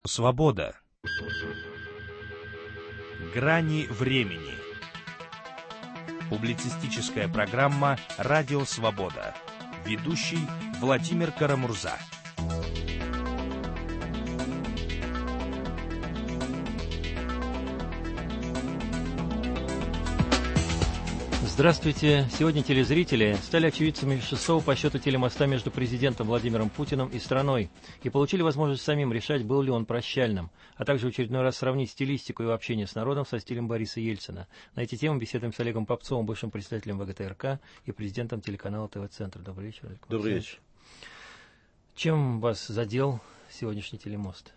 Свобода. Грани времени. Публицистическая программа «Радио Свобода». Ведущий Владимир Карамурза. Здравствуйте. Сегодня телезрители стали очевидцами шестого по счету телемоста между президентом Владимиром Путиным и страной и получили возможность самим решать, был ли он прощальным, а также в очередной раз сравнить стилистику его общения с народом со стилем Бориса Ельцина. На эти темы беседуем с Олегом Попцовым, бывшим председателем ВГТРК и президентом телеканала ТВ-центр. Добрый вечер, Олег. Добрый вечер. Чем вас задел сегодняшний телемост?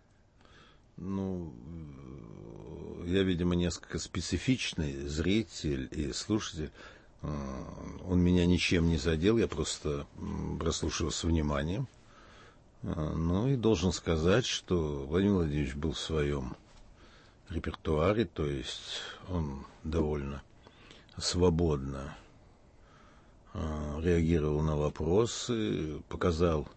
Я, видимо, несколько специфичный зритель и слушатель. Он меня ничем не задел, я просто прослушал с вниманием. И должен сказать, что Владимир Владимирович был в своем репертуаре, то есть он довольно свободно реагировал на вопросы, показал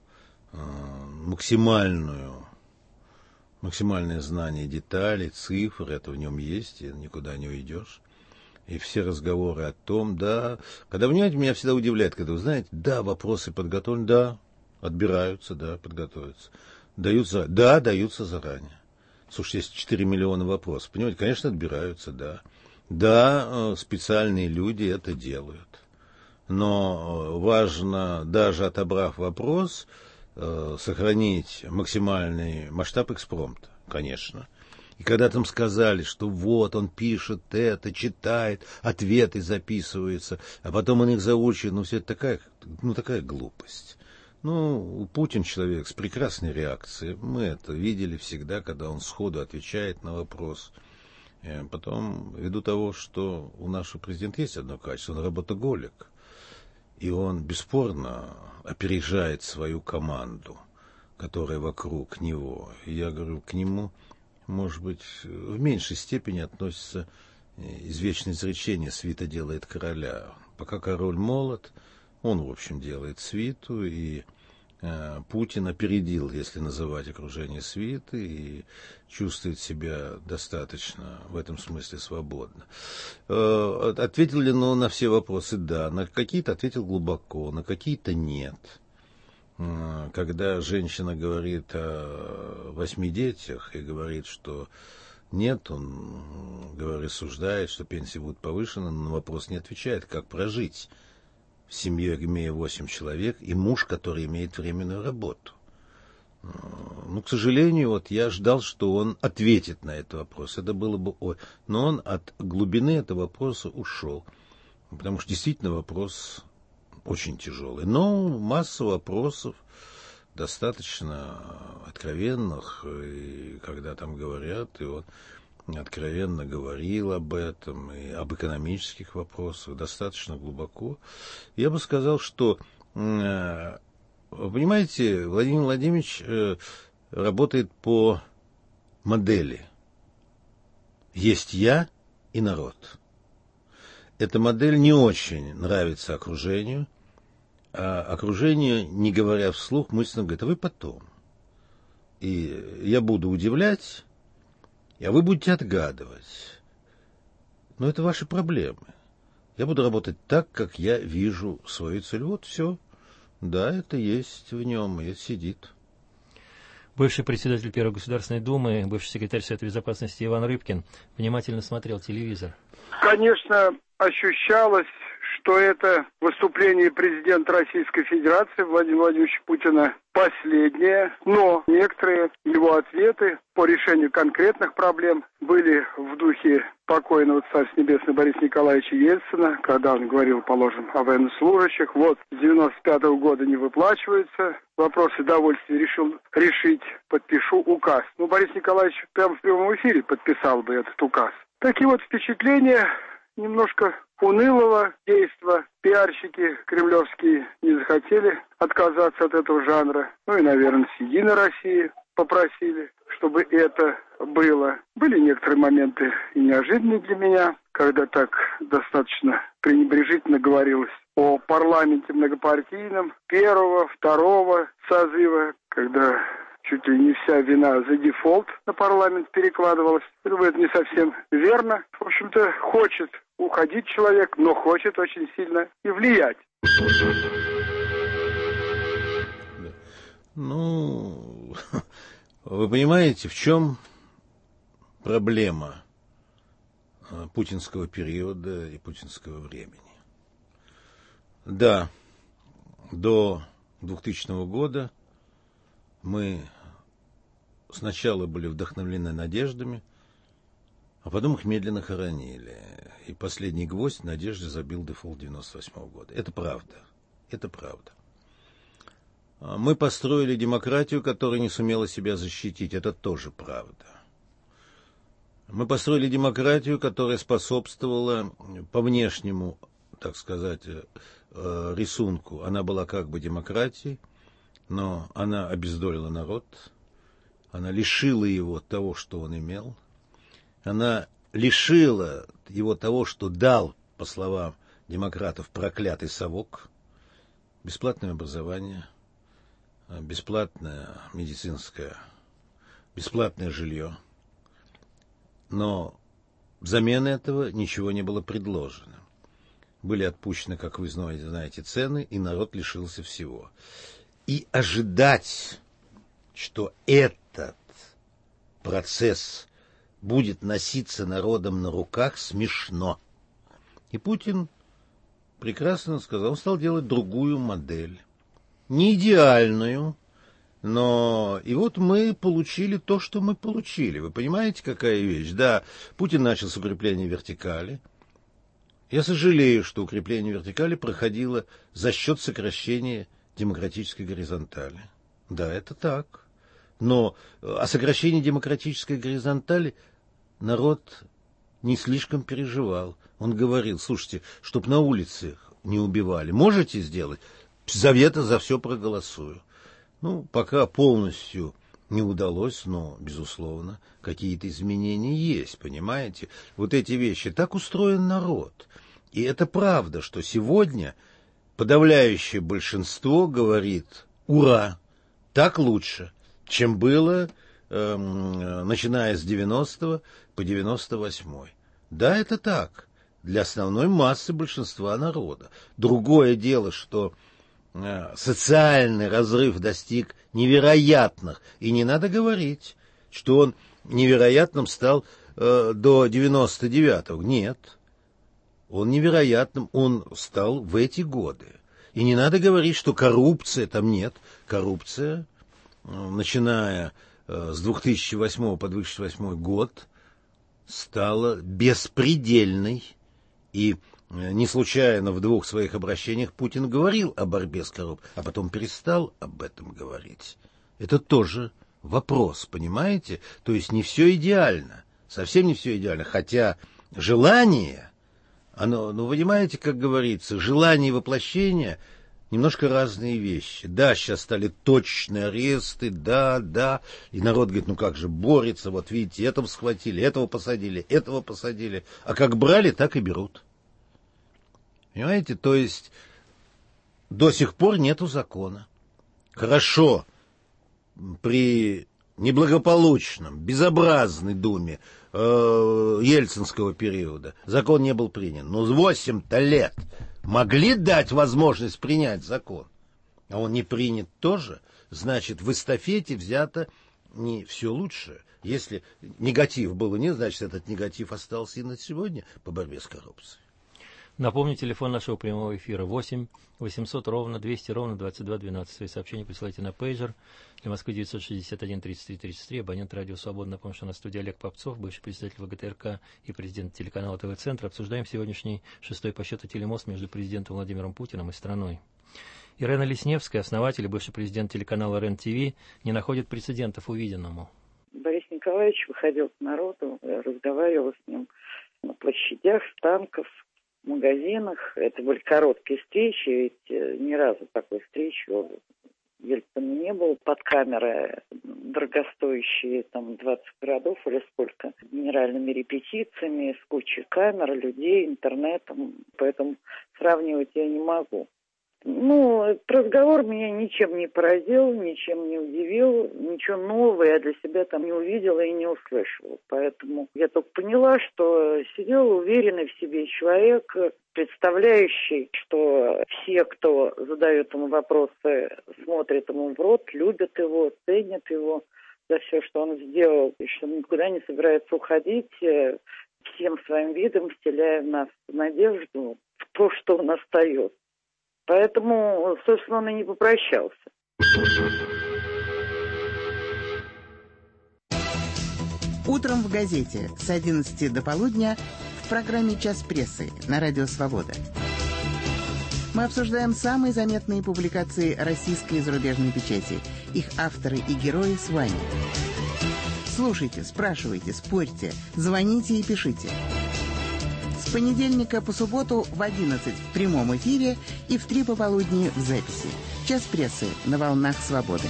максимальное знание деталей, цифр, это в нем есть, и никуда не уйдешь. И все разговоры о том, да, когда, понимаете, меня всегда удивляет, когда вы знаете, да, вопросы подготовлены, да, отбираются, да, подготовятся, даются заранее. Слушайте, есть 4 миллиона вопросов, понимаете, конечно, отбираются, да. Да, специальные люди это делают. Но важно, даже отобрав вопрос, сохранить максимальный масштаб экспромта, конечно. И когда там сказали, что вот он пишет это, читает, ответы записываются, а потом он их заучивает, все это такая глупость. Путин человек с прекрасной реакцией. Мы это видели всегда, когда он сходу отвечает на вопрос. Потом, ввиду того, что у нашего президента есть одно качество, он работоголик. И он бесспорно опережает свою команду, которая вокруг него. И я говорю, к нему, может быть, в меньшей степени относится извечное изречение «свита делает короля». Пока король молод, он, в общем, делает свиту, и Путин опередил, если называть окружение свиты, и чувствует себя достаточно в этом смысле свободно. Ответил ли он на все вопросы? Да. На какие-то ответил глубоко, на какие-то нет. Когда женщина говорит о 8 детях и говорит, что нет, он рассуждает, что пенсии будут повышены, но на вопрос не отвечает, как прожить в семье, имея 8 человек, и муж, который имеет временную работу. К сожалению, я ждал, что он ответит на этот вопрос. Это было бы... Но он от глубины этого вопроса ушел. Потому что действительно вопрос очень тяжелый. Но масса вопросов достаточно откровенных. И когда там говорят, и он откровенно говорил об этом, и об экономических вопросах, достаточно глубоко. Я бы сказал, что, вы понимаете, Владимир Владимирович работает по модели «есть я и народ». Эта модель не очень нравится окружению, а окружение, не говоря вслух, мысленно говорит, а вы потом. И я буду удивлять, а вы будете отгадывать. Но это ваши проблемы. Я буду работать так, как я вижу свою цель. Вот все. Да, это есть в нем, и сидит. Бывший председатель Первой Государственной Думы, бывший секретарь Совета Безопасности Иван Рыбкин внимательно смотрел телевизор. Конечно, ощущалось, что это выступление президента Российской Федерации Владимира Владимировича Путина последнее, но некоторые его ответы по решению конкретных проблем были в духе покойного Царства Небесного Бориса Николаевича Ельцина, когда он говорил, положим, о военнослужащих. Вот, с 95-го года не выплачиваются, вопросы довольствия решил решить, подпишу указ. Борис Николаевич прямо в прямом эфире подписал бы этот указ. Такие вот впечатления немножко унылого действа. Пиарщики кремлевские не захотели отказаться от этого жанра. И, наверное, с «Единой России» попросили, чтобы это было. Были некоторые моменты и неожиданные для меня, когда так достаточно пренебрежительно говорилось о парламенте многопартийном первого, второго созыва, когда чуть ли не вся вина за дефолт на парламент перекладывалась. Я думаю, это не совсем верно. В общем-то, хочет уходить человек, но хочет очень сильно и влиять. Ну, вы понимаете, в чем проблема путинского периода и путинского времени? Да, до 2000 года мы сначала были вдохновлены надеждами, а потом их медленно хоронили. И последний гвоздь надежде забил дефолт 98 года. Это правда. Это правда. Мы построили демократию, которая не сумела себя защитить. Это тоже правда. Мы построили демократию, которая способствовала по внешнему, так сказать, рисунку. Она была как бы демократией, но она обездолила народ. Она лишила его того, что он имел. Она лишила его того, что дал, по словам демократов, проклятый совок. Бесплатное образование, бесплатное медицинское, бесплатное жилье. Но взамен этого ничего не было предложено. Были отпущены, как вы знаете, цены, и народ лишился всего. И ожидать, что этот процесс будет носиться народом на руках, смешно. И Путин прекрасно сказал, он стал делать другую модель. Не идеальную, но и вот мы получили то, что мы получили. Вы понимаете, какая вещь? Да, Путин начал с укрепления вертикали. Я сожалею, что укрепление вертикали проходило за счет сокращения демократической горизонтали. Да, это так. Но о сокращении демократической горизонтали народ не слишком переживал. Он говорил, слушайте, чтоб на улице не убивали, можете сделать? Завета за все проголосую. Ну, пока полностью не удалось, но, безусловно, какие-то изменения есть, понимаете? Вот эти вещи. Так устроен народ. И это правда, что сегодня подавляющее большинство говорит «Ура! Так лучше!», чем было, начиная с 90-го по 98-й. Да, это так. Для основной массы большинства народа. Другое дело, что социальный разрыв достиг невероятных. И не надо говорить, что он невероятным стал до 99-го. Нет. Он невероятным, он стал в эти годы. И не надо говорить, что коррупция там нет. Коррупция, начиная с 2008 по 2008 год, стала беспредельной. И не случайно в двух своих обращениях Путин говорил о борьбе с коррупцией, а потом перестал об этом говорить. Это тоже вопрос, понимаете? То есть не все идеально, совсем не все идеально. Хотя желание, оно, ну, понимаете, как говорится, желание и воплощение немножко разные вещи. Да, сейчас стали точные аресты, да. И народ говорит, ну как же, борется, вот видите, этого схватили, этого посадили. А как брали, так и берут. Понимаете, то есть до сих пор нету закона. Хорошо, при неблагополучном, безобразной Думе ельцинского периода закон не был принят. Но 8-то лет могли дать возможность принять закон, а он не принят тоже, значит, в эстафете взято не все лучшее. Если негатив был и нет, значит, этот негатив остался и на сегодня по борьбе с коррупцией. Напомню, телефон нашего прямого эфира 8 800 ровно 200 ровно 22 12. Свои сообщения присылайте на пейджер. Для Москвы 961 33 33. Абонент радио «Свобода». Напомню, что на студии Олег Попцов, бывший председатель ВГТРК и президент телеканала ТВ-центр. Обсуждаем сегодняшний 6-й по счету телемост между президентом Владимиром Путиным и страной. Ирена Лесневская, основатель и бывший президент телеканала РЕН-ТВ, не находит прецедентов увиденному. Борис Николаевич выходил к народу, разговаривал с ним на площадях, с танков, в магазинах. Это были короткие встречи, ведь ни разу такой встречи у Ельцина не было. Под камеры дорогостоящие, там, 20 городов или сколько, генеральными репетициями, с кучей камер, людей, интернетом. Поэтому сравнивать я не могу. Ну, этот разговор меня ничем не поразил, ничем не удивил, ничего нового я для себя там не увидела и не услышала. Поэтому я только поняла, что сидел уверенный в себе человек, представляющий, что все, кто задает ему вопросы, смотрят ему в рот, любят его, ценят его за все, что он сделал, и что он никуда не собирается уходить, всем своим видом вселяя в нас надежду в то, что он остается. Поэтому, собственно, он и не попрощался. Утром в газете с 11 до полудня в программе «Час прессы» на Радио Свобода. Мы обсуждаем самые заметные публикации российской и зарубежной печати, их авторы и герои с вами. Слушайте, спрашивайте, спорьте, звоните и пишите. С понедельника по субботу в 11 в прямом эфире и в 3 пополудни в записи. «Час прессы» на волнах Свободы.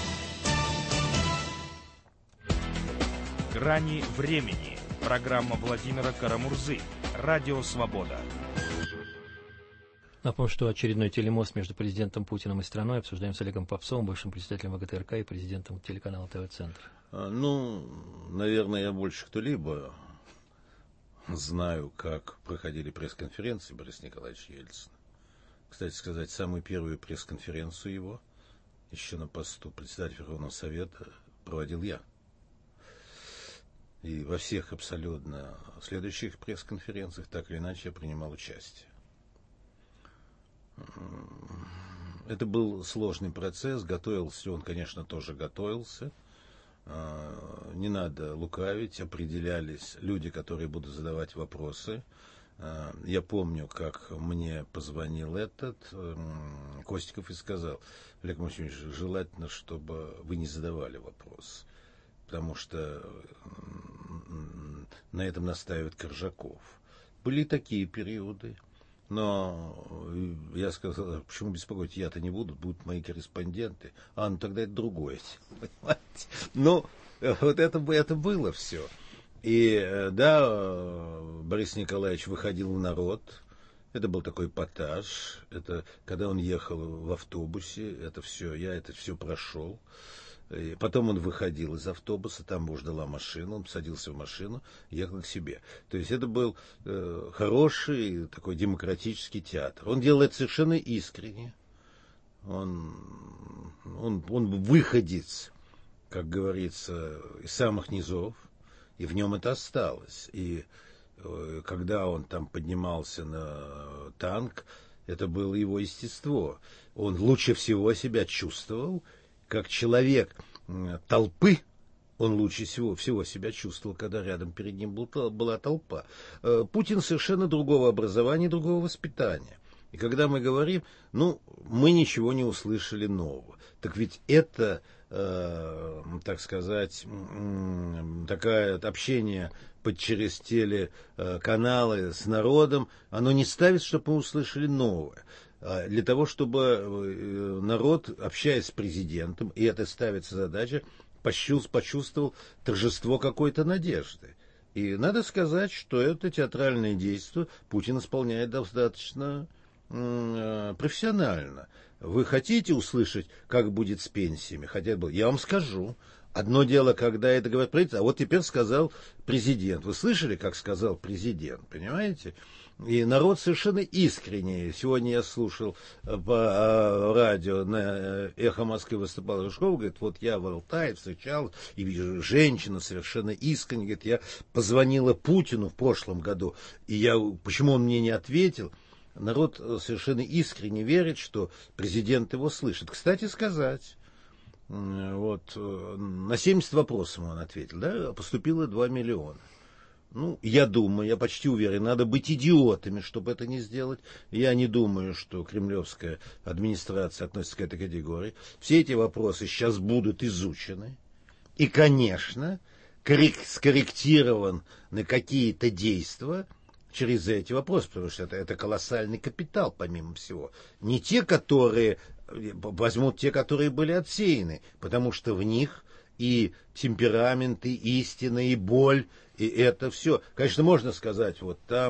«Грани времени». Программа Владимира Карамурзы. Радио «Свобода». Напомню, что очередной телемост между президентом Путиным и страной обсуждаем с Олегом Попцовым, бывшим председателем ВГТРК и президентом телеканала ТВ-центр. Ну, наверное, я больше кто-либо знаю, как проходили пресс-конференции Бориса Николаевича Ельцина. Кстати сказать, самую первую пресс-конференцию его, еще на посту председателя Верховного Совета, проводил я. И во всех абсолютно следующих пресс-конференциях так или иначе я принимал участие. Это был сложный процесс, готовился он, конечно, тоже готовился. Не надо лукавить, определялись люди, которые будут задавать вопросы. Я помню, как мне позвонил Костиков и сказал: Олег Максимович, желательно, чтобы вы не задавали вопрос, потому что на этом настаивает Коржаков. Были такие периоды. Но я сказал, почему беспокоить, я-то не буду, будут мои корреспонденты. Ну тогда это другое, понимаете? Ну, вот это было все. И да, Борис Николаевич выходил в народ, это был такой эпатаж, это когда он ехал в автобусе, это все, я это все прошел. И потом он выходил из автобуса, там его ждала машина, он садился в машину, ехал к себе. То есть это был хороший такой демократический театр. Он делал это совершенно искренне. Он выходец, как говорится, из самых низов, и в нем это осталось. И когда он там поднимался на танк, это было его естество. Он лучше всего себя чувствовал как человек толпы, он лучше всего себя чувствовал, когда рядом перед ним была толпа. Путин совершенно другого образования, другого воспитания. И когда мы говорим, мы ничего не услышали нового, так ведь это, так сказать, такое общение через телеканалы с народом, оно не ставит, чтобы мы услышали новое. Для того, чтобы народ, общаясь с президентом, и это ставится задача, почувствовал торжество какой-то надежды. И надо сказать, что это театральное действие Путин исполняет достаточно профессионально. Вы хотите услышать, как будет с пенсиями? Я вам скажу. Одно дело, когда это говорит правительство, а вот теперь сказал президент. Вы слышали, как сказал президент, понимаете? И народ совершенно искренне. Сегодня я слушал по радио, на «Эхо Москвы» выступал Рыжков, говорит, вот я в Алтае встречал, и вижу, женщина совершенно искренне, говорит, я позвонила Путину в прошлом году, и почему он мне не ответил? Народ совершенно искренне верит, что президент его слышит. Кстати сказать, на 70 вопросов он ответил, да, поступило 2 миллиона. Я думаю, я почти уверен, надо быть идиотами, чтобы это не сделать. Я не думаю, что кремлевская администрация относится к этой категории. Все эти вопросы сейчас будут изучены. И, конечно, скорректированы какие-то действия через эти вопросы, потому что это колоссальный капитал, помимо всего. Не те, которые возьмут те, которые были отсеяны, потому что в них и темперамент, и истина, и боль, и это все. Конечно, можно сказать, вот там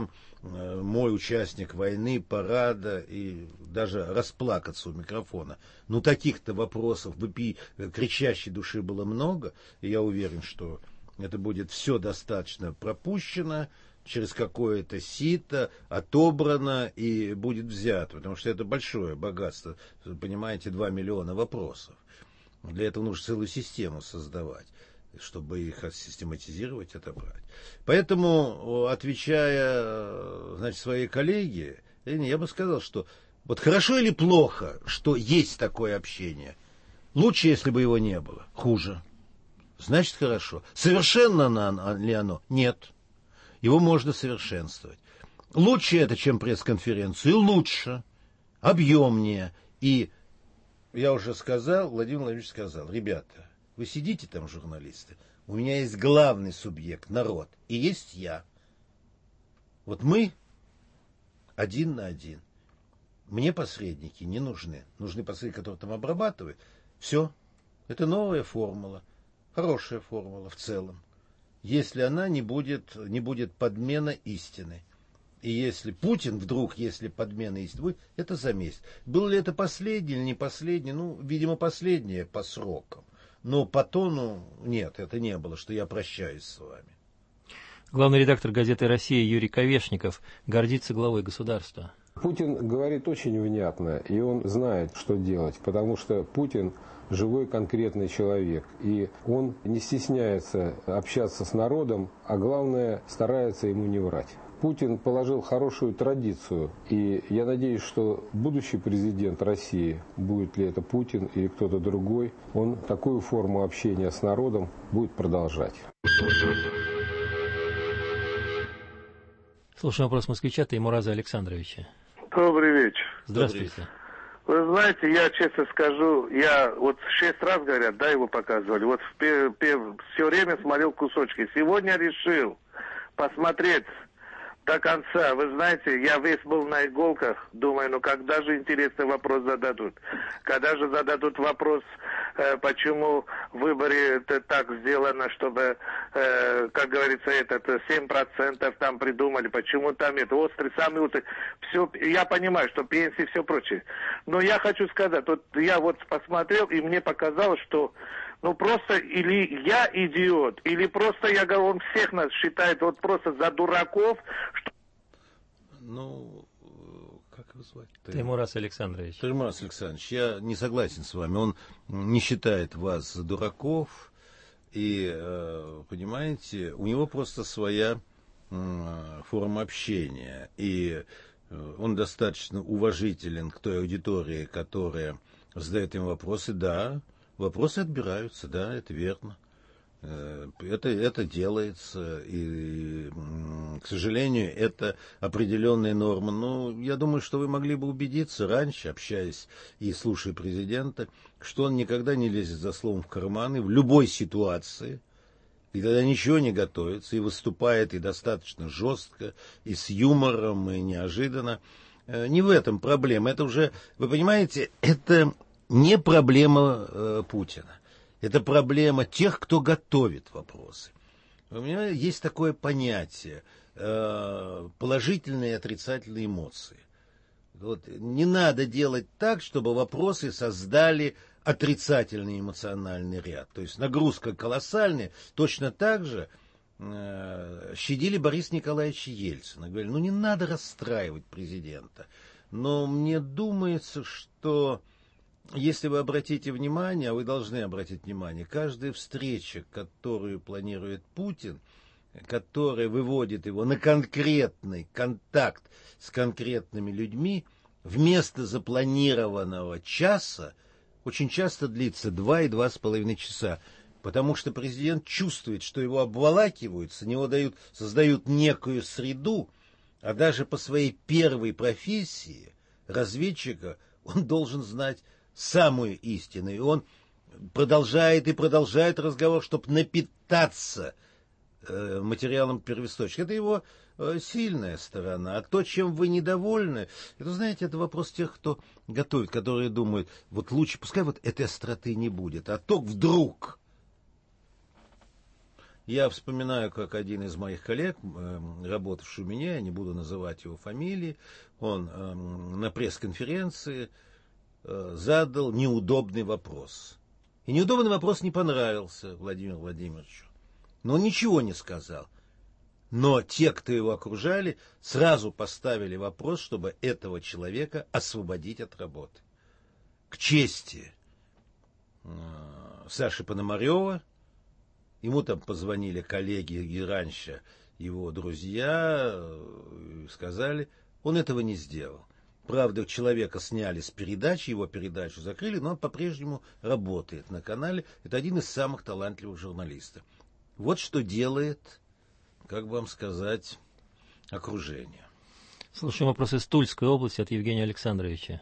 мой участник войны, парада и даже расплакаться у микрофона. Ну, таких-то вопросов кричащей души было много, и я уверен, что это будет все достаточно пропущено, через какое-то сито, отобрано и будет взято, потому что это большое богатство, понимаете, 2 миллиона вопросов. Для этого нужно целую систему создавать, чтобы их систематизировать, отобрать. Поэтому, отвечая, значит, своей коллеге, я бы сказал, что вот хорошо или плохо, что есть такое общение. Лучше, если бы его не было. Хуже. Значит, хорошо. Совершенно ли оно? Нет. Его можно совершенствовать. Лучше это, чем пресс-конференцию. Лучше. Объемнее. И я уже сказал, Владимир Владимирович сказал, ребята, вы сидите там, журналисты, у меня есть главный субъект, народ, и есть я. Вот мы один на один. Мне посредники не нужны. Нужны посредники, которые там обрабатывают. Все. Это новая формула. Хорошая формула в целом. Если она не будет подмена истины. И если Путин вдруг, если подмена истины будет, это за месяц. Был ли это последний или не последний? Ну, видимо, последнее по срокам. Но по тону нет, это не было, что я прощаюсь с вами. Главный редактор газеты «Россия» Юрий Ковешников гордится главой государства. Путин говорит очень внятно, и он знает, что делать, потому что Путин живой конкретный человек, и он не стесняется общаться с народом, а главное, старается ему не врать. Путин положил хорошую традицию, и я надеюсь, что будущий президент России, будет ли это Путин или кто-то другой, он такую форму общения с народом будет продолжать. Слушаем вопрос москвича Таймураза Александровича. Добрый вечер. Здравствуйте. Вы знаете, я честно скажу, я вот 6 раз, говорят, да, его показывали, вот все время смотрел кусочки. Сегодня решил посмотреть до конца. Вы знаете, я весь был на иголках, думаю, ну когда же интересный вопрос зададут? Когда же зададут вопрос, почему в выборе это так сделано, чтобы, как говорится, 7% там придумали, почему там это острый, самый острый. Все, я понимаю, что пенсии, все прочее. Но я хочу сказать, вот я вот посмотрел, и мне показалось, что ну просто или я идиот, или просто, я говорю, он всех нас считает вот просто за дураков. Что... Ну, как его звать? Таймураз Александрович. Таймураз Александрович, я не согласен с вами. Он не считает вас за дураков. И, понимаете, у него просто своя форма общения. И он достаточно уважителен к той аудитории, которая задает ему вопросы, да. Вопросы отбираются, да, это верно. Это делается, и, к сожалению, это определенная норма. Но я думаю, что вы могли бы убедиться раньше, общаясь и слушая президента, что он никогда не лезет за словом в карманы в любой ситуации, и тогда ничего не готовится, и выступает и достаточно жестко, и с юмором, и неожиданно. Не в этом проблема. Это уже, вы понимаете, это не проблема Путина. Это проблема тех, кто готовит вопросы. У меня есть такое понятие положительные и отрицательные эмоции. Вот, не надо делать так, чтобы вопросы создали отрицательный эмоциональный ряд. То есть нагрузка колоссальная. Точно так же щадили Бориса Николаевича Ельцина. Говорили, ну не надо расстраивать президента. Но мне думается, что если вы обратите внимание, а вы должны обратить внимание, каждая встреча, которую планирует Путин, которая выводит его на конкретный контакт с конкретными людьми, вместо запланированного часа, очень часто длится 2 и 2,5 часа. Потому что президент чувствует, что его обволакивают, с него создают некую среду, а даже по своей первой профессии разведчика он должен знать самую истину. И он продолжает и продолжает разговор, чтобы напитаться материалом первоисточника. Это его сильная сторона. А то, чем вы недовольны, это, знаете, это вопрос тех, кто готовит, которые думают, вот лучше, пускай вот этой остроты не будет, а то вдруг. Я вспоминаю, как один из моих коллег, работавший у меня, я не буду называть его фамилии, он на пресс-конференции задал неудобный вопрос. И неудобный вопрос не понравился Владимиру Владимировичу. Но он ничего не сказал. Но те, кто его окружали, сразу поставили вопрос, чтобы этого человека освободить от работы. К чести Саши Пономарева, ему там позвонили коллеги и раньше его друзья, сказали, он этого не сделал. Правда, человека сняли с передачи, его передачу закрыли, но он по-прежнему работает на канале. Это один из самых талантливых журналистов. Вот что делает, как бы вам сказать, окружение. Слушаем вопрос из Тульской области от Евгения Александровича.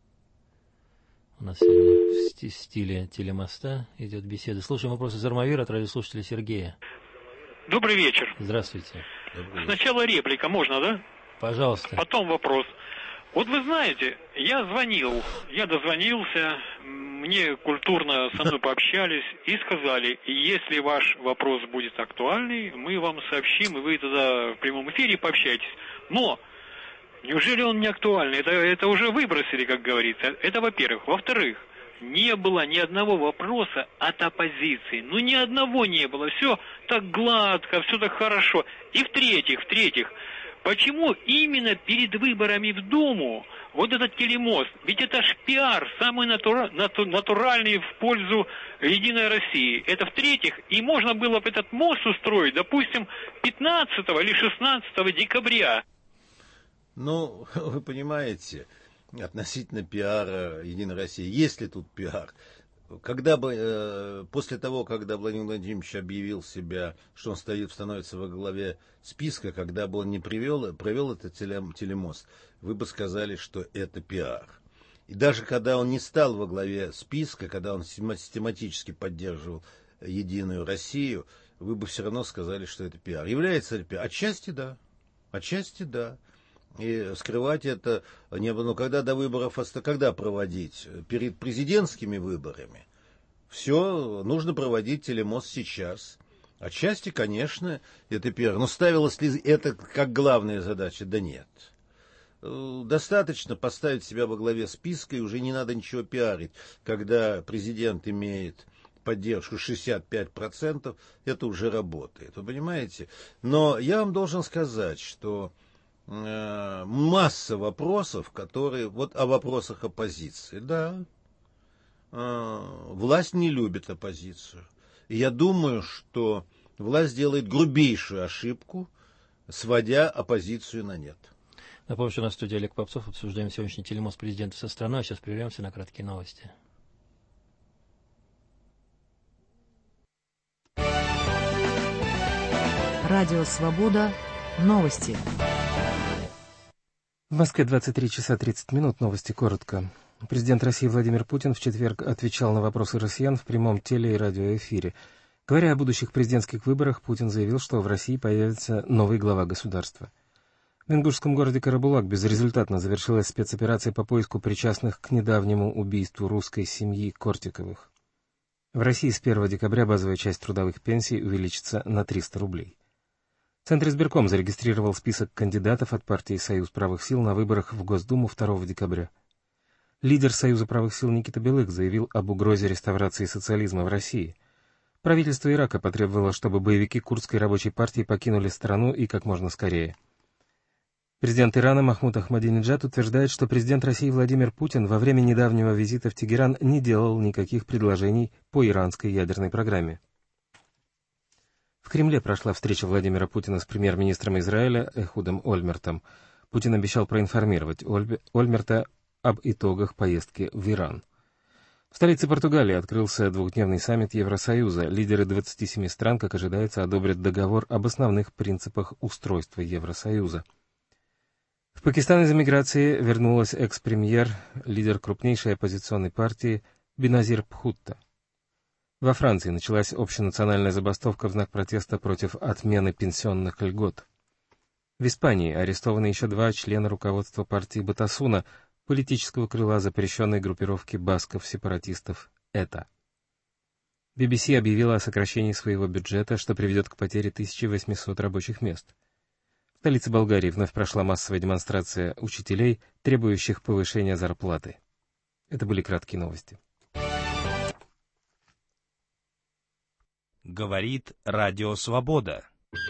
У нас сегодня в стиле телемоста идет беседа. Слушаем вопрос из Армавира от радиослушателя Сергея. Добрый вечер. Здравствуйте. Сначала реплика, можно, да? Пожалуйста. Потом вопрос. Вот вы знаете, я дозвонился, мне культурно со мной пообщались и сказали, если ваш вопрос будет актуальный, мы вам сообщим, и вы тогда в прямом эфире пообщаетесь. Но неужели он не актуальный? Это уже выбросили, как говорится. Это во-первых. Во-вторых, не было ни одного вопроса от оппозиции. Ну, ни одного не было. Все так гладко, все так хорошо. И в-третьих, почему именно перед выборами в Думу вот этот телемост? Ведь это ж пиар, самый натуральный в пользу Единой России. Это в-третьих, и можно было бы этот мост устроить, допустим, 15 или 16 декабря. Ну, вы понимаете, относительно пиара Единой России, есть ли тут пиар? Когда бы, после того, когда Владимир Владимирович объявил себя, что он становится во главе списка, когда бы он не провел этот телемост, вы бы сказали, что это пиар. И даже когда он не стал во главе списка, когда он систематически поддерживал Единую Россию, вы бы все равно сказали, что это пиар. Является ли пиар? Отчасти да. И скрывать это не было. Но когда до выборов, когда проводить? Перед президентскими выборами. Все, нужно проводить телемост сейчас. Отчасти, конечно, это пиар. Но ставилось ли это как главная задача? Да нет. Достаточно поставить себя во главе списка, и уже не надо ничего пиарить. Когда президент имеет поддержку 65%, это уже работает. Вы понимаете? Но я вам должен сказать, что масса вопросов, которые... Вот о вопросах оппозиции. Да, власть не любит оппозицию. И я думаю, что власть делает грубейшую ошибку, сводя оппозицию на нет. Напомню, что у нас в студии Олег Попцов. Обсуждаем сегодняшний телемост президента со страной. А сейчас прервемся на краткие новости. Радио «Свобода». Новости. В Москве 23 часа 30 минут. Новости коротко. Президент России Владимир Путин в четверг отвечал на вопросы россиян в прямом теле- и радиоэфире. Говоря о будущих президентских выборах, Путин заявил, что в России появится новый глава государства. В ингушском городе Карабулак безрезультатно завершилась спецоперация по поиску причастных к недавнему убийству русской семьи Кортиковых. В России с 1 декабря базовая часть трудовых пенсий увеличится на 300 рублей. Центр избирком зарегистрировал список кандидатов от партии «Союз правых сил» на выборах в Госдуму 2 декабря. Лидер Союза правых сил Никита Белых заявил об угрозе реставрации социализма в России. Правительство Ирака потребовало, чтобы боевики Курдской рабочей партии покинули страну и как можно скорее. Президент Ирана Махмуд Ахмадинеджад утверждает, что президент России Владимир Путин во время недавнего визита в Тегеран не делал никаких предложений по иранской ядерной программе. В Кремле прошла встреча Владимира Путина с премьер-министром Израиля Эхудом Ольмертом. Путин обещал проинформировать Ольмерта об итогах поездки в Иран. В столице Португалии открылся двухдневный саммит Евросоюза. Лидеры 27 стран, как ожидается, одобрят договор об основных принципах устройства Евросоюза. В Пакистан из эмиграции вернулась экс-премьер, лидер крупнейшей оппозиционной партии Беназир Бхутто. Во Франции началась общенациональная забастовка в знак протеста против отмены пенсионных льгот. В Испании арестованы еще 2 члена руководства партии Батасуна, политического крыла запрещенной группировки басков-сепаратистов ЭТА. BBC объявила о сокращении своего бюджета, что приведет к потере 1800 рабочих мест. В столице Болгарии вновь прошла массовая демонстрация учителей, требующих повышения зарплаты. Это были краткие новости. Говорит Радио Свобода.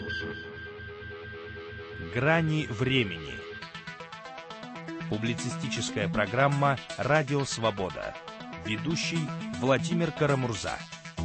Грани времени. Публицистическая программа «Радио Свобода». Ведущий Владимир Карамурза.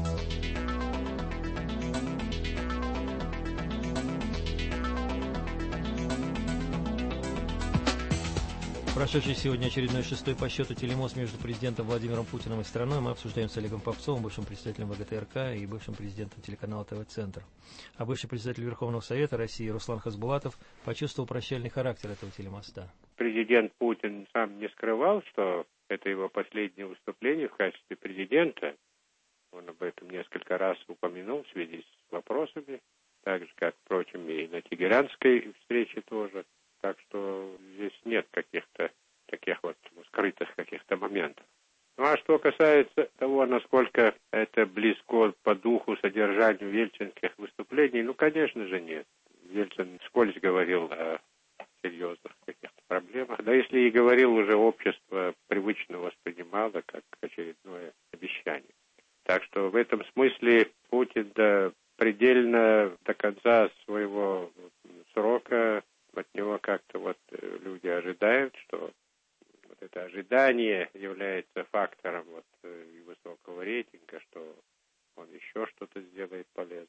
Прошедший сегодня очередной 6-й по счету телемост между президентом Владимиром Путиным и страной мы обсуждаем с Олегом Попцовым, бывшим председателем ВГТРК и бывшим президентом телеканала ТВ-центр. А бывший председатель Верховного Совета России Руслан Хасбулатов почувствовал прощальный характер этого телемоста. Президент Путин сам не скрывал, что это его последнее выступление в качестве президента. Он об этом несколько раз упомянул в связи с вопросами, так же, как, впрочем, и на Тегеранской встрече тоже. Так что здесь нет каких-то таких вот скрытых каких-то моментов. Ну а что касается того, насколько это близко по духу, содержанию ельцинских выступлений, ну, конечно же, нет. Ельцин вскользь говорил о серьезных каких-то проблемах. Да если и говорил, уже общество привычно воспринимало как очередное обещание. Так что в этом смысле Путин предельно до конца своего срока от него как-то вот люди ожидают, что вот это ожидание является фактором вот и высокого рейтинга, что он еще что-то сделает полезное.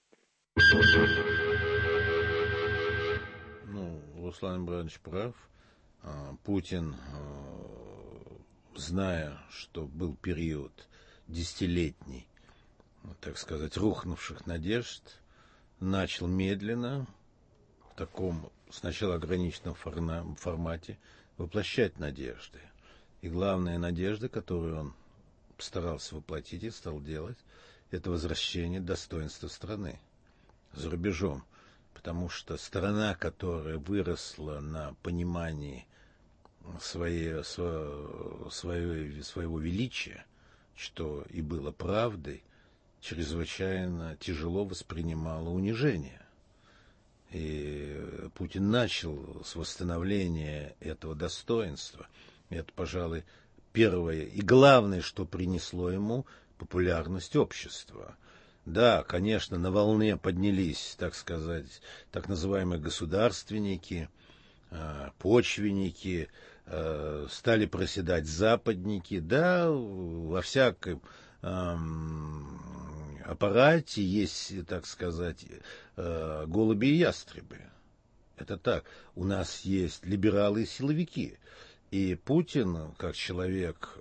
Ну, Руслан Ибрагимович прав. Путин, зная, что был период десятилетний, так сказать, рухнувших надежд, начал медленно, в таком сначала ограниченном формате, воплощать надежды. И главная надежда, которую он старался воплотить и стал делать, это возвращение достоинства страны за рубежом. Потому что страна, которая выросла на понимании своего величия, что и было правдой, чрезвычайно тяжело воспринимала унижение. И Путин начал с восстановления этого достоинства. Это, пожалуй, первое и главное, что принесло ему популярность общества. Да, конечно, на волне поднялись, так сказать, так называемые государственники, почвенники, стали проседать западники. Да, во всяком аппарате есть, так сказать, голуби и ястребы. Это так. У нас есть либералы и силовики. И Путин, как человек,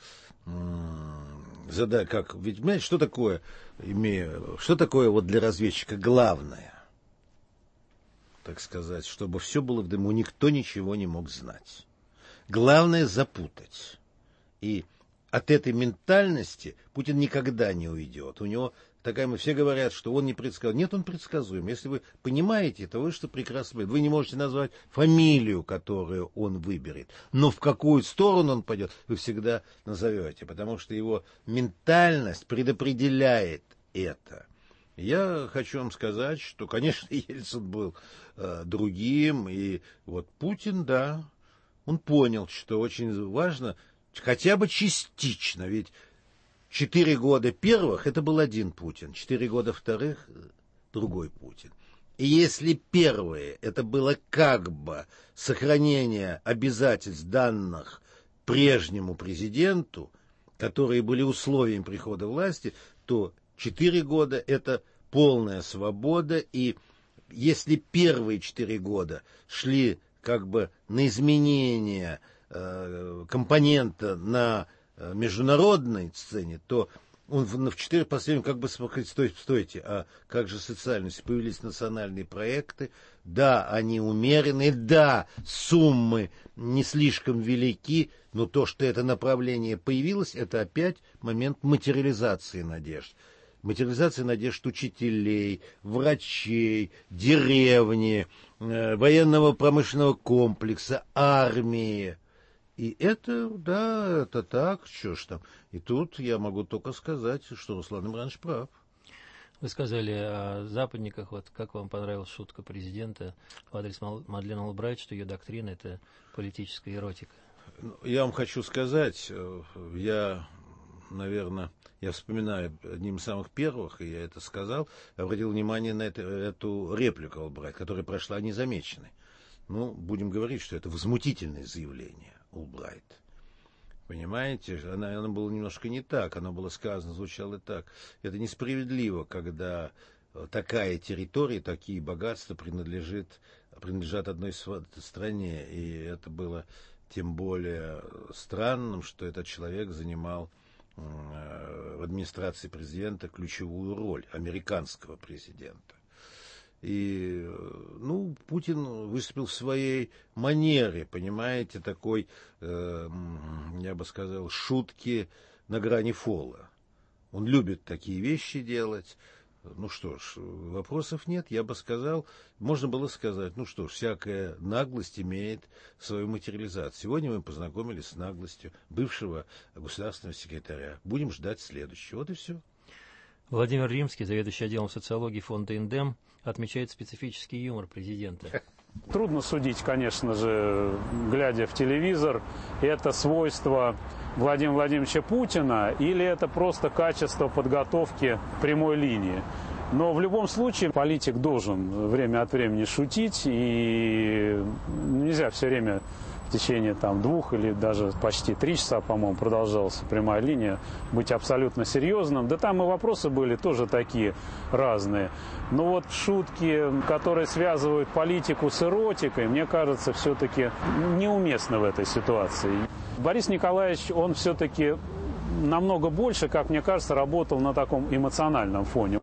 ведь, понимаете, что такое вот для разведчика главное? Так сказать, чтобы все было в дыму, никто ничего не мог знать. Главное запутать. И от этой ментальности Путин никогда не уйдет. У него такая, все говорят, что он не предсказуем. Нет, он предсказуем. Если вы понимаете, то вы что прекрасно. Вы не можете назвать фамилию, которую он выберет. Но в какую сторону он пойдет, вы всегда назовете. Потому что его ментальность предопределяет это. Я хочу вам сказать, что, конечно, Ельцин был другим. И вот Путин, да, он понял, что очень важно хотя бы частично, ведь 4 года первых это был один Путин, 4 года вторых другой Путин. И если первые это было как бы сохранение обязательств, данных прежнему президенту, которые были условием прихода власти, то 4 года это полная свобода. И если первые 4 года шли как бы на изменение компонента на международной сцене, то он в 4 последних как бы стойте, а как же социальность? Появились национальные проекты, да, они умеренные, да, суммы не слишком велики, но то, что это направление появилось, это опять момент материализации надежд. Материализация надежд учителей, врачей, деревни, военного промышленного комплекса, армии. И это, да, это так, что ж там. И тут я могу только сказать, что Руслан Имранович прав. Вы сказали о западниках. Вот как вам понравилась шутка президента в адрес Мадлен Олбрайт, что ее доктрина – это политическая эротика? Я вам хочу сказать, наверное, я вспоминаю одним из самых первых, и я это сказал, обратил внимание на эту реплику Олбрайт, которая прошла незамеченной. Ну, будем говорить, что это возмутительное заявление Олбрайт. Понимаете, она была немножко не так, оно было сказано, звучало так. Это несправедливо, когда такая территория, такие богатства принадлежат одной стране. И это было тем более странным, что этот человек занимал в администрации президента ключевую роль, американского президента. И, Путин выступил в своей манере, понимаете, такой, я бы сказал, шутки на грани фола. Он любит такие вещи делать. Ну что ж, вопросов нет, я бы сказал, можно было сказать, всякая наглость имеет свою материализацию. Сегодня мы познакомились с наглостью бывшего государственного секретаря. Будем ждать следующего. Вот и все. Владимир Римский, заведующий отделом социологии фонда «Индем», отмечает специфический юмор президента. Трудно судить, конечно же, глядя в телевизор, это свойство Владимира Владимировича Путина или это просто качество подготовки прямой линии. Но в любом случае политик должен время от времени шутить, и нельзя все время в течение 2 или даже почти 3 часа, по-моему, продолжалась прямая линия, быть абсолютно серьезным. Да там и вопросы были тоже такие разные. Но вот шутки, которые связывают политику с эротикой, мне кажется, все-таки неуместны в этой ситуации. Борис Николаевич, он все-таки намного больше, как мне кажется, работал на таком эмоциональном фоне.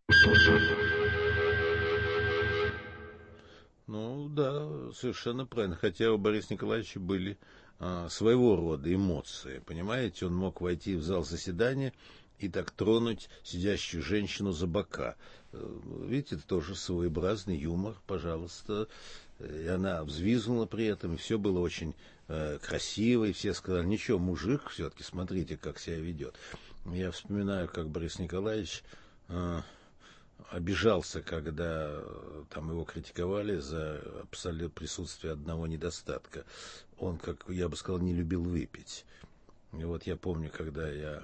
Да, совершенно правильно. Хотя у Бориса Николаевича были своего рода эмоции. Понимаете, он мог войти в зал заседания и так тронуть сидящую женщину за бока. Видите, это тоже своеобразный юмор, пожалуйста. И она взвизгнула при этом, и все было очень красиво, и все сказали, ничего, мужик все-таки, смотрите, как себя ведет. Я вспоминаю, как Борис Николаевич обижался, когда там его критиковали за абсолютное присутствие одного недостатка. Он, как я бы сказал, не любил выпить. И вот я помню, когда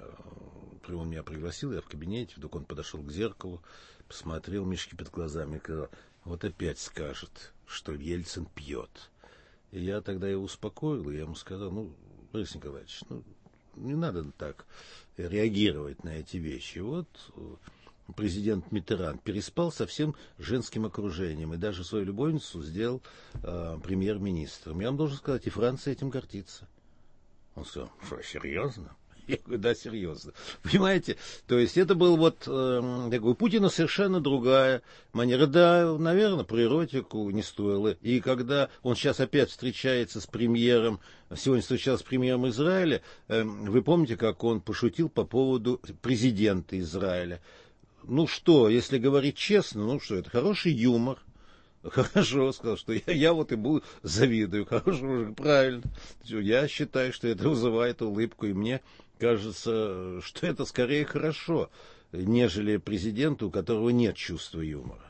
он меня пригласил, я в кабинете, вдруг он подошел к зеркалу, посмотрел, мешки под глазами, и сказал, вот опять скажет, что Ельцин пьет. И я тогда его успокоил, и я ему сказал, Борис Николаевич, не надо так реагировать на эти вещи. Вот президент Миттеран переспал со всем женским окружением и даже свою любовницу сделал премьер-министром. Я вам должен сказать, и Франция этим гордится. Он сказал, что, серьезно? Я говорю, да, серьезно. Понимаете, то есть это был у Путина совершенно другая манера. Да, наверное, про эротику не стоило. И когда он сейчас опять встречается с премьером, сегодня встречался с премьером Израиля, вы помните, как он пошутил по поводу президента Израиля. Если говорить честно, это хороший юмор. Хорошо, сказал, что я вот ему завидую. Хорошо, правильно. Я считаю, что это вызывает улыбку, и мне кажется, что это скорее хорошо, нежели президенту, у которого нет чувства юмора.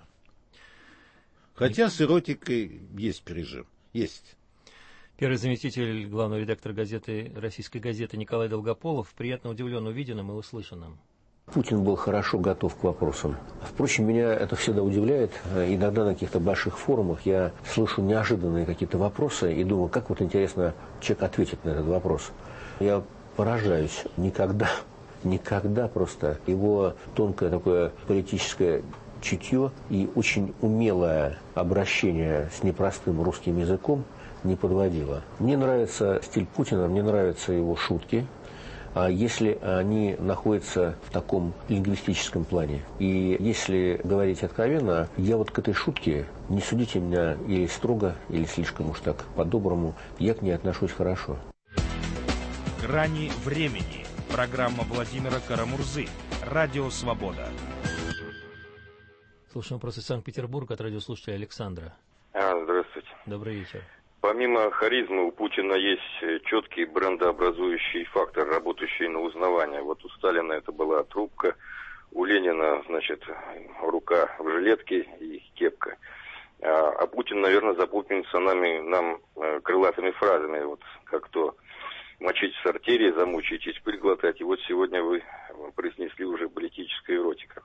Хотя с эротикой есть пережим. Есть. Первый заместитель главного редактора российской газеты Николай Долгополов приятно удивлен увиденным и услышанным. Путин был хорошо готов к вопросам. Впрочем, меня это всегда удивляет. Иногда на каких-то больших форумах я слышу неожиданные какие-то вопросы и думаю, как интересно человек ответит на этот вопрос. Я поражаюсь. Никогда просто его тонкое такое политическое чутье и очень умелое обращение с непростым русским языком не подводило. Мне нравится стиль Путина, мне нравятся его шутки. А если они находятся в таком лингвистическом плане, и если говорить откровенно, я к этой шутке, не судите меня или строго, или слишком уж так по-доброму, я к ней отношусь хорошо. «Грани времени». Программа Владимира Карамурзы. Радио «Свобода». Слушаем вопрос из Санкт-Петербурга от радиослушателя Александра. Здравствуйте. Добрый вечер. Помимо харизмы у Путина есть четкий брендообразующий фактор, работающий на узнавание. Вот у Сталина это была трубка, у Ленина, значит, рука в жилетке и кепка. А Путин, наверное, запомнится нам крылатыми фразами, вот как то мочить в сортире, замучитесь, пыль глотать. И вот сегодня вы произнесли уже политическая эротика.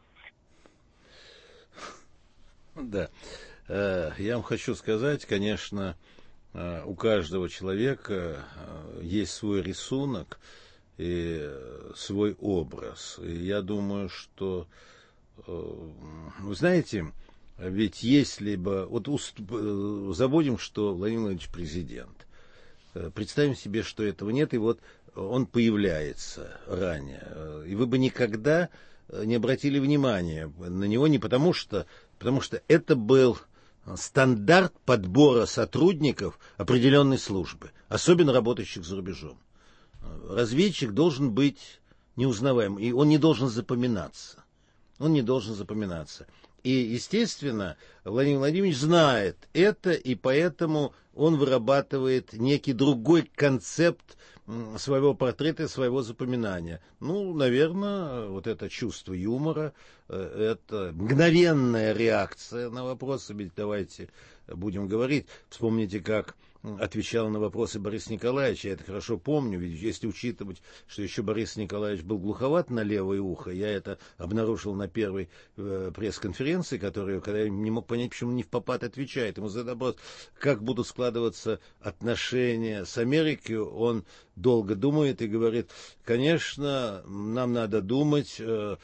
Да. Я вам хочу сказать, конечно, у каждого человека есть свой рисунок и свой образ. И я думаю, что, вы знаете, ведь если бы... Вот забудем, что Владимир Владимирович президент. Представим себе, что этого нет, и вот он появляется ранее. И вы бы никогда не обратили внимания на него не потому что это был стандарт подбора сотрудников определенной службы, особенно работающих за рубежом. Разведчик должен быть неузнаваем, и он не должен запоминаться. Он не должен запоминаться. И, естественно, Владимир Владимирович знает это, и поэтому он вырабатывает некий другой концепт своего портрета, своего запоминания. Ну, наверное, вот это чувство юмора, это мгновенная реакция на вопросы, ведь давайте будем говорить. Вспомните, как отвечал на вопросы Борис Николаевич, я это хорошо помню, ведь если учитывать, что еще Борис Николаевич был глуховат на левое ухо, я это обнаружил на первой пресс-конференции, когда я не мог понять, почему не впопад отвечает. Ему задал вопрос, как будут складываться отношения с Америкой, он долго думает и говорит, конечно, нам надо думать,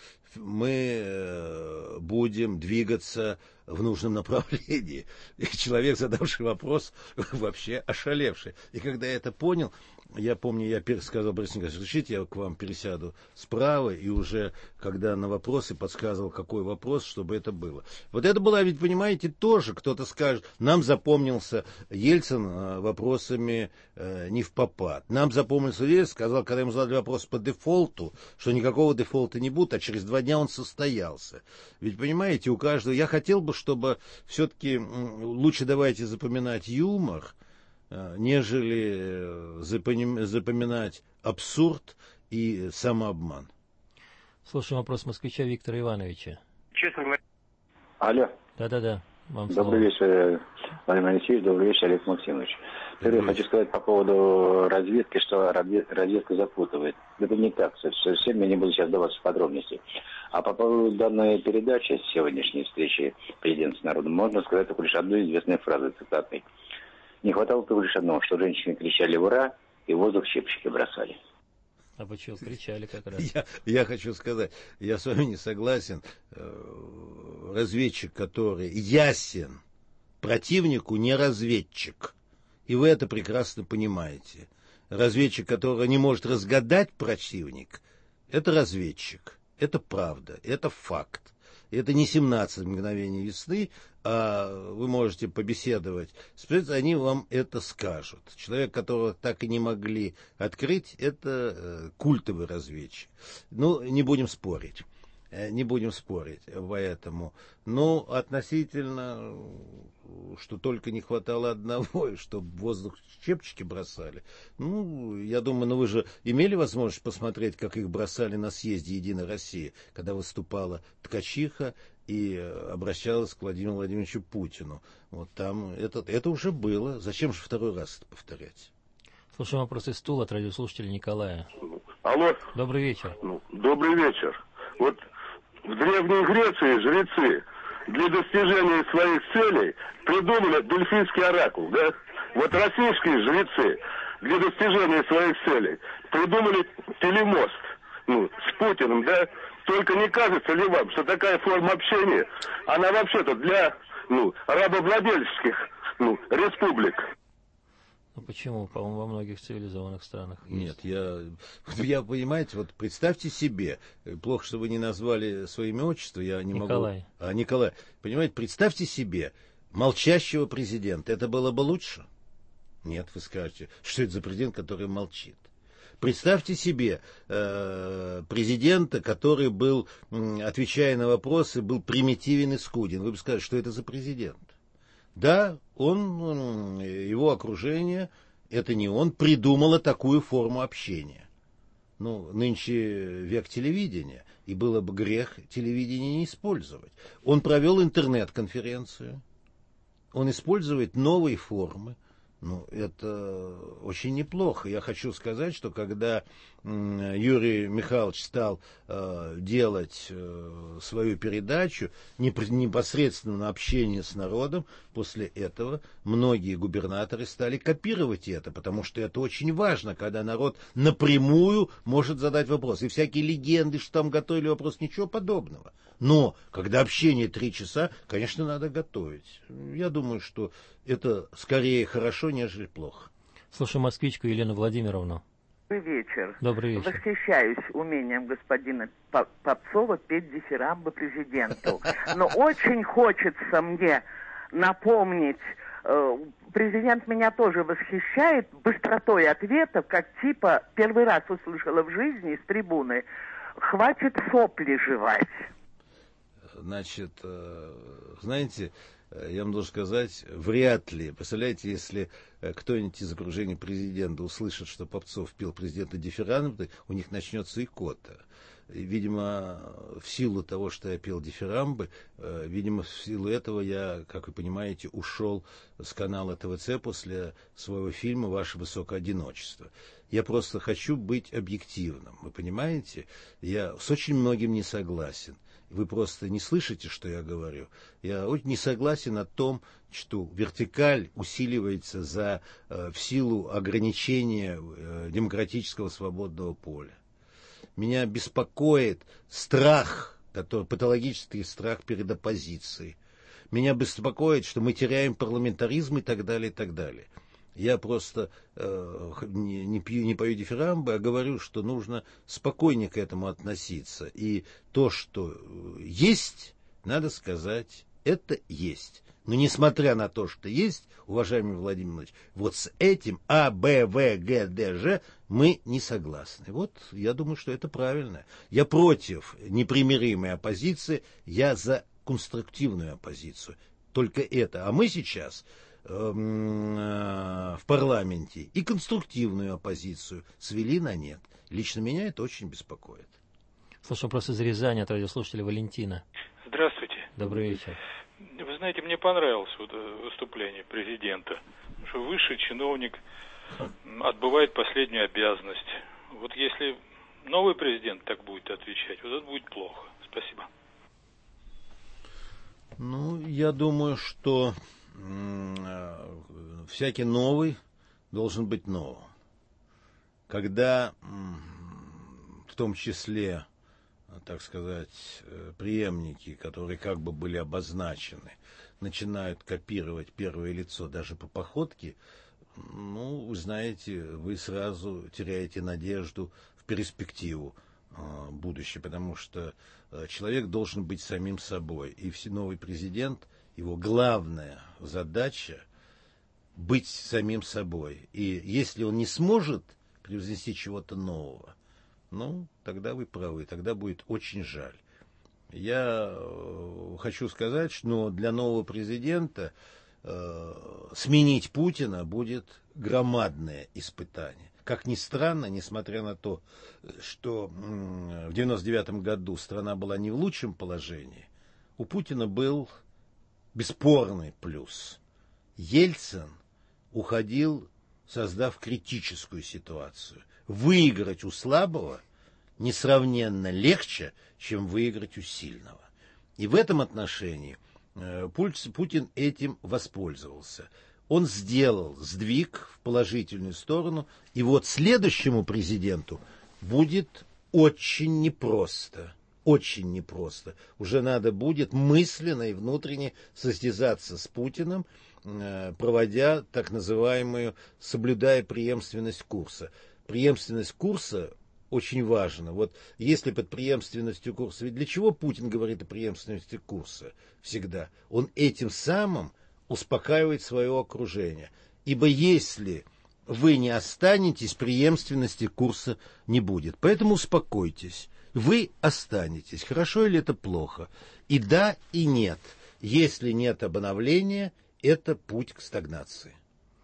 мы будем двигаться в нужном направлении. И человек, задавший вопрос, вообще ошалевший. И когда я это понял, я помню, я сказал Борису Николаевичу, разрешите, я к вам пересяду справа, и уже, когда на вопросы подсказывал, какой вопрос, чтобы это было. Вот это было, ведь, понимаете, тоже кто-то скажет, нам запомнился Ельцин вопросами не впопад. Нам запомнился Ельцин, сказал, когда ему задали вопрос по дефолту, что никакого дефолта не будет, а через 2 дня он состоялся. Ведь, понимаете, у каждого... Я хотел бы, чтобы все-таки лучше давайте запоминать юмор, нежели запоминать абсурд и самообман. Слушаем вопрос москвича Виктора Ивановича. Честно говоря... Алло. Да-да-да. Добрый вечер, Владимир Алексеевич, добрый вечер, Олег Максимович. Первое, хочу сказать по поводу разведки, что разведка запутывает. Это не так, совсем я не буду сейчас даваться в подробности. А по поводу данной передачи, сегодняшней встречи президента с народом, можно сказать только лишь одну известную фразу, цитатной. Не хватало только лишь одного, что женщины кричали «Ура!» и в воздух щепчики бросали. А вы что, кричали как раз? Я хочу сказать, я с вами не согласен. Разведчик, который ясен противнику, не разведчик. И вы это прекрасно понимаете. Разведчик, который не может разгадать противник, это разведчик. Это правда, это факт. Это не 17 мгновений весны, а вы можете побеседовать с председателем, они вам это скажут. Человек, которого так и не могли открыть, это культовый разведчик. Ну, не будем спорить. Не будем спорить поэтому. Но относительно, что только не хватало одного, чтобы в воздух щепчики бросали. Ну, я думаю, вы же имели возможность посмотреть, как их бросали на съезде «Единой России», когда выступала ткачиха и обращалась к Владимиру Владимировичу Путину. Вот там это уже было. Зачем же второй раз это повторять? Слушаем вопрос из стула от радиослушателя Николая. Алло. Добрый вечер. Добрый вечер. Вот в Древней Греции жрецы для достижения своих целей придумали дельфийский оракул, да? Вот российские жрецы для достижения своих целей придумали телемост, с Путиным, да? Только не кажется ли вам, что такая форма общения, она вообще-то для, рабовладельческих, республик? Ну почему? По-моему, во многих цивилизованных странах есть. Нет, я понимаете, вот представьте себе, плохо, что вы не назвали своими отчества, я не Николай. могу... Николай. Понимаете, представьте себе молчащего президента. Это было бы лучше? Нет, вы скажете, что это за президент, который молчит. Представьте себе президента, который был, отвечая на вопросы, был примитивен и скуден. Вы бы сказали, что это за президент? Да, его окружение, это не он, придумало такую форму общения. Ну, нынче век телевидения, и было бы грех телевидение не использовать. Он провел интернет-конференцию, он использует новые формы. Ну, это очень неплохо. Я хочу сказать, что когда Юрий Михайлович стал делать свою передачу непосредственно на общение с народом, после этого многие губернаторы стали копировать это, потому что это очень важно, когда народ напрямую может задать вопрос. И всякие легенды, что там готовили вопрос, ничего подобного. Но, когда общение 3 часа, конечно, надо готовить. Я думаю, что это скорее хорошо, нежели плохо. Слушаю москвичку Елену Владимировну. Добрый вечер. Добрый вечер. Восхищаюсь умением господина Попцова петь дифирамбы президенту. Но очень хочется мне напомнить, президент меня тоже восхищает быстротой ответов, как типа первый раз услышала в жизни с трибуны: «Хватит сопли жевать». Значит, знаете, я вам должен сказать, вряд ли. Представляете, если кто-нибудь из окружения президента услышит, что Попцов пел президента дифирамбы, у них начнется икота. И, видимо, в силу того, что я пел дифирамбы, видимо, в силу этого я, как вы понимаете, ушел с канала ТВЦ после своего фильма «Ваше высокое одиночество». Я просто хочу быть объективным, вы понимаете? Я с очень многим не согласен. Вы просто не слышите, что я говорю. Я очень не согласен о том, что вертикаль усиливается в силу ограничения демократического свободного поля. Меня беспокоит страх, патологический страх перед оппозицией. Меня беспокоит, что мы теряем парламентаризм и так далее, и так далее. Я просто не пою дифирамбы, а говорю, что нужно спокойнее к этому относиться. И то, что есть, надо сказать, это есть. Но несмотря на то, что есть, уважаемый Владимир Владимирович, вот с этим А, Б, В, Г, Д, Ж мы не согласны. Вот я думаю, что это правильно. Я против непримиримой оппозиции, я за конструктивную оппозицию. Только это. А мы сейчас в парламенте и конструктивную оппозицию свели на нет. Лично меня это очень беспокоит. Слушаю вопрос из Рязани от радиослушателя Валентина. Здравствуйте. Добрый вечер. Вы знаете, мне понравилось выступление президента, что высший чиновник отбывает последнюю обязанность. Вот если новый президент так будет отвечать, вот это будет плохо. Спасибо. Ну, я думаю, что всякий новый должен быть новым. Когда, в том числе, так сказать, преемники, которые как бы были обозначены, начинают копировать первое лицо даже по походке, ну, вы знаете, вы сразу теряете надежду в перспективу будущее, потому что человек должен быть самим собой. И новый президент, его главная задача быть самим собой. И если он не сможет превзнести чего-то нового, ну, тогда вы правы, тогда будет очень жаль. Я хочу сказать, что для нового президента сменить Путина будет громадное испытание. Как ни странно, несмотря на то, что в 1999 году страна была не в лучшем положении, у Путина был бесспорный плюс. Ельцин уходил, создав критическую ситуацию. Выиграть у слабого несравненно легче, чем выиграть у сильного. И в этом отношении Путин этим воспользовался. Он сделал сдвиг в положительную сторону, и вот следующему президенту будет очень непросто. Очень непросто. Уже надо будет мысленно и внутренне состязаться с Путиным, проводя так называемую, соблюдая преемственность курса. Преемственность курса очень важна. Вот если под преемственностью курса, ведь для чего Путин говорит о преемственности курса всегда? Он этим самым успокаивает свое окружение. Ибо если вы не останетесь, преемственности курса не будет. Поэтому успокойтесь. Вы останетесь. Хорошо или это плохо? И да, и нет. Если нет обновления, это путь к стагнации.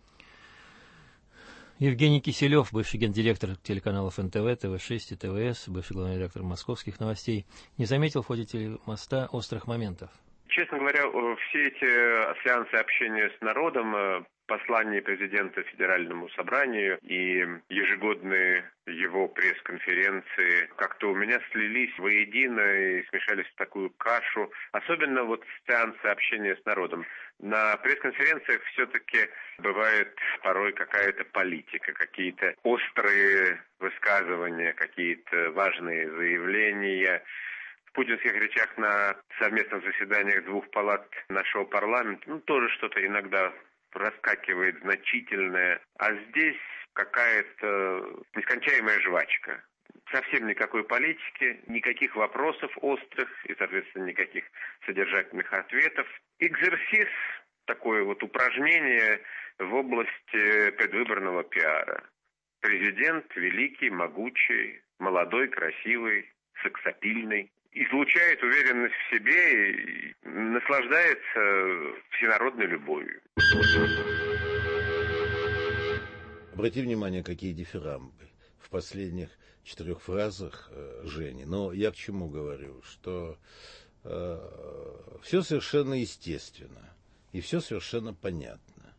Евгений Киселев, бывший гендиректор телеканалов НТВ, ТВ6 и ТВС, бывший главный редактор московских новостей, не заметил в ходе телемоста острых моментов. Честно говоря, все эти сеансы общения с народом, послание президента Федеральному собранию и ежегодные его пресс-конференции как-то у меня слились воедино и смешались в такую кашу. Особенно вот сеансы общения с народом. На пресс-конференциях все-таки бывает порой какая-то политика, какие-то острые высказывания, какие-то важные заявления. В путинских речах на совместных заседаниях двух палат нашего парламента тоже что-то иногда проскакивает значительное, а здесь какая-то нескончаемая жвачка. Совсем никакой политики, никаких вопросов острых и, соответственно, никаких содержательных ответов. Экзерсис, такое вот упражнение в области предвыборного пиара. Президент великий, могучий, молодой, красивый, сексапильный. Излучает уверенность в себе и наслаждается всенародной любовью. Обрати внимание, какие дифирамбы в последних 4 фразах Жени. Но я к чему говорю, что все совершенно естественно и все совершенно понятно.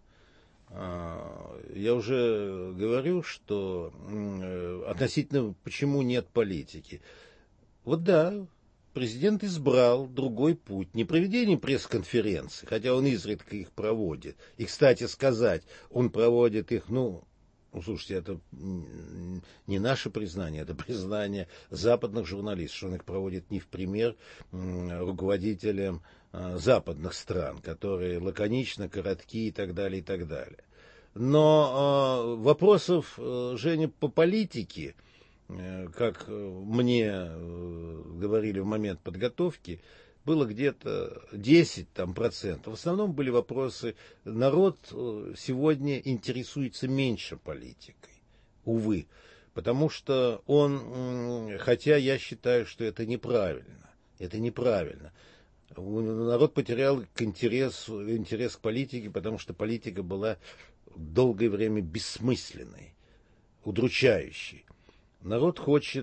Я уже говорю, что относительно почему нет политики. Вот да, президент избрал другой путь, не проведение пресс-конференций, хотя он изредка их проводит. И, кстати сказать, он проводит их, слушайте, это не наше признание, это признание западных журналистов, что он их проводит не в пример руководителям западных стран, которые лаконично, коротки и так далее, и так далее. Но вопросов, Женя, по политике, как мне говорили в момент подготовки, было где-то 10%. В основном были вопросы. Народ сегодня интересуется меньше политикой, увы. Потому что он, хотя я считаю, что это неправильно. Это неправильно. Народ потерял интерес к политике, потому что политика была долгое время бессмысленной, удручающей. Народ хочет,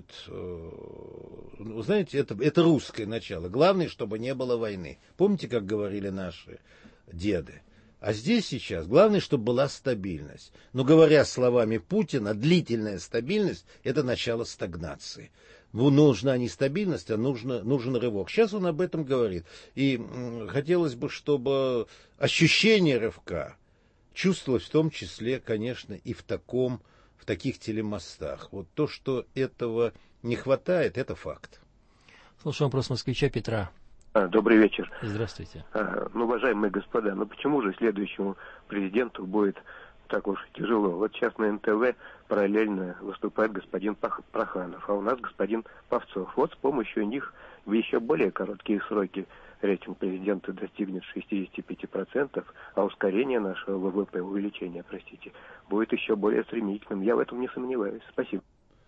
знаете, это русское начало. Главное, чтобы не было войны. Помните, как говорили наши деды? А здесь сейчас главное, чтобы была стабильность. Но говоря словами Путина, длительная стабильность – это начало стагнации. Нужна не стабильность, а нужен рывок. Сейчас он об этом говорит. И хотелось бы, чтобы ощущение рывка чувствовалось в том числе, конечно, и в таких телемостах. Вот то, что этого не хватает, это факт. Слушаем вопрос москвича Петра. Добрый вечер. Здравствуйте. Уважаемые господа, почему же следующему президенту будет так уж тяжело? Вот сейчас на НТВ параллельно выступает господин Проханов, а у нас господин Павцов. Вот с помощью них в еще более короткие сроки рейтинг президента достигнет 65%, а ускорение нашего ВВП, увеличение, будет еще более стремительным. Я в этом не сомневаюсь. Спасибо.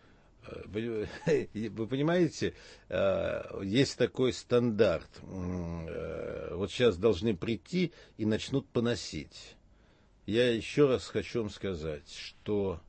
Вы понимаете, есть такой стандарт. Вот сейчас должны прийти и начнут поносить. Я еще раз хочу вам сказать, что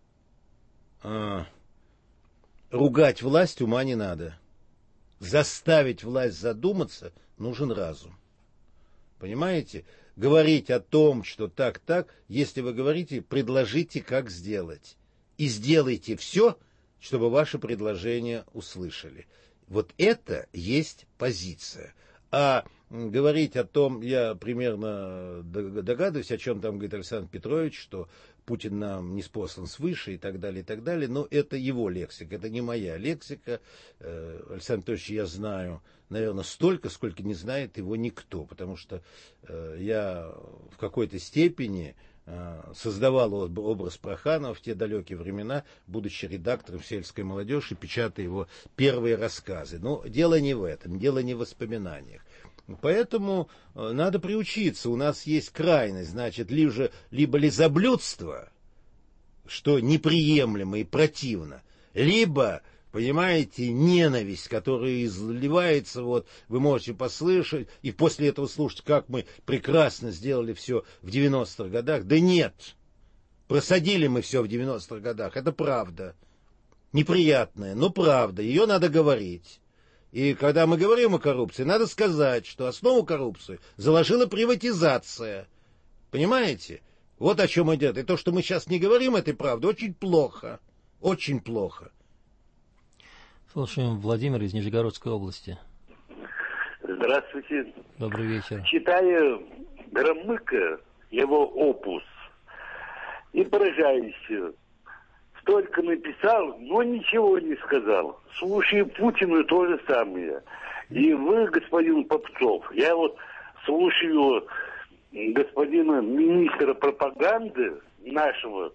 ругать власть ума не надо. Заставить власть задуматься нужен разум. Понимаете? Говорить о том, что так, если вы говорите, предложите, как сделать. И сделайте все, чтобы ваше предложение услышали. Вот это есть позиция. А говорить о том, я примерно догадываюсь, о чем там говорит Александр Петрович, что Путин нам ниспослан свыше и так далее, но это его лексика, это не моя лексика. Александр Петрович, я знаю, наверное, столько, сколько не знает его никто, потому что я в какой-то степени создавал образ Проханова в те далекие времена, будучи редактором «Сельской молодежи», печатая его первые рассказы. Но дело не в этом, дело не в воспоминаниях. Поэтому надо приучиться. У нас есть крайность, значит, либо лизоблюдство, что неприемлемо и противно, либо понимаете, ненависть, которая изливается, вот, вы можете послышать, и после этого слушать, как мы прекрасно сделали все в 90-х годах. Да нет, просадили мы все в 90-х годах, это правда. Неприятная, но правда, ее надо говорить. И когда мы говорим о коррупции, надо сказать, что основу коррупции заложила приватизация. Понимаете? Вот о чем идет. И то, что мы сейчас не говорим этой правды, очень плохо. Очень плохо. Слушаем Владимира из Нижегородской области. Здравствуйте. Добрый вечер. Читаю Громыка, его опус, и поражаюсь. Столько написал, но ничего не сказал. Слушаю Путина то же самое. И вы, господин Попцов, я вот слушаю господина министра пропаганды нашего,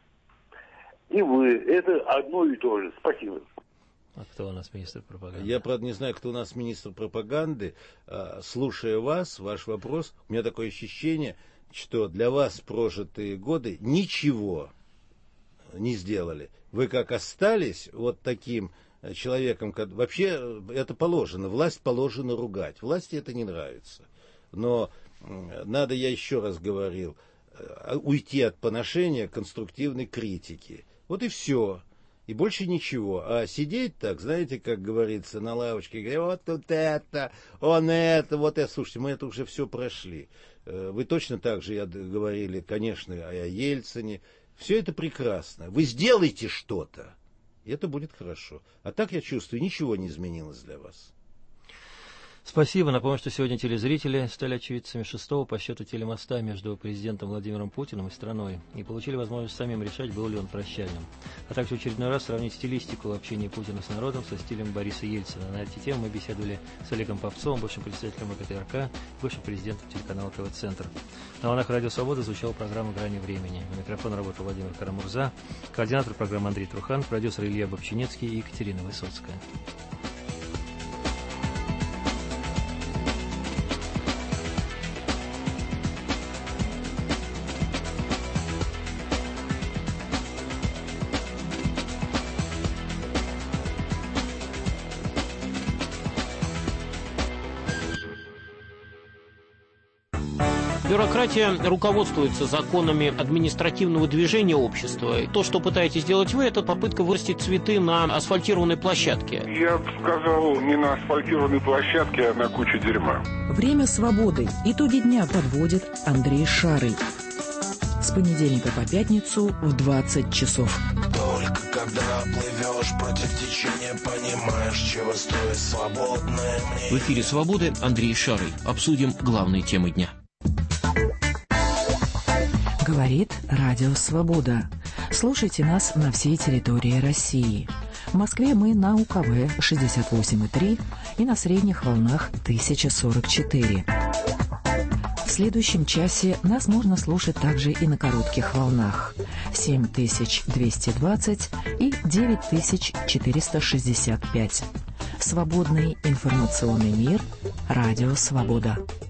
и вы. Это одно и то же. Спасибо. А кто у нас министр пропаганды? Я, правда, не знаю, кто у нас министр пропаганды. Слушая вас, ваш вопрос, у меня такое ощущение, что для вас прожитые годы ничего не сделали. Вы как остались вот таким человеком, как... вообще это положено, власть положено ругать. Власти это не нравится. Но надо, я еще раз говорил, уйти от поношения конструктивной критики. Вот и все. И больше ничего. А сидеть так, знаете, как говорится, на лавочке, говорить, вот тут это, он это, вот это. Слушайте, мы это уже все прошли. Вы точно так же говорили, конечно, о Ельцине. Все это прекрасно. Вы сделайте что-то, и это будет хорошо. А так, я чувствую, ничего не изменилось для вас. Спасибо. Напомню, что сегодня телезрители стали очевидцами 6-го по счету телемоста между президентом Владимиром Путиным и страной и получили возможность самим решать, был ли он прощальным. А также в очередной раз сравнить стилистику общения Путина с народом со стилем Бориса Ельцина. На эти темы мы беседовали с Олегом Попцовым, бывшим председателем ВКТРК, бывшим президентом телеканала ТВ-центр. На волнах Радио Свобода звучала программа «Грани времени». На микрофоне работал Владимир Карамурза, координатор программы Андрей Трухан, продюсер Илья Бобчинецкий и Екатерина Высоцкая. Бюрократия руководствуется законами административного движения общества. И то, что пытаетесь сделать вы, это попытка вырастить цветы на асфальтированной площадке. Я бы сказал, не на асфальтированной площадке, а на куче дерьма. Время свободы. Итоги дня подводит Андрей Шарый. С понедельника по пятницу в 20 часов. Только когда плывешь против течения, понимаешь, чего стоит свободное мнение. В эфире «Свободы» Андрей Шарый. Обсудим главные темы дня. Говорит Радио Свобода. Слушайте нас на всей территории России. В Москве мы на УКВ 68,3 и на средних волнах 1044. В следующем часе нас можно слушать также и на коротких волнах 7220 и 9465. Свободный информационный мир. Радио Свобода.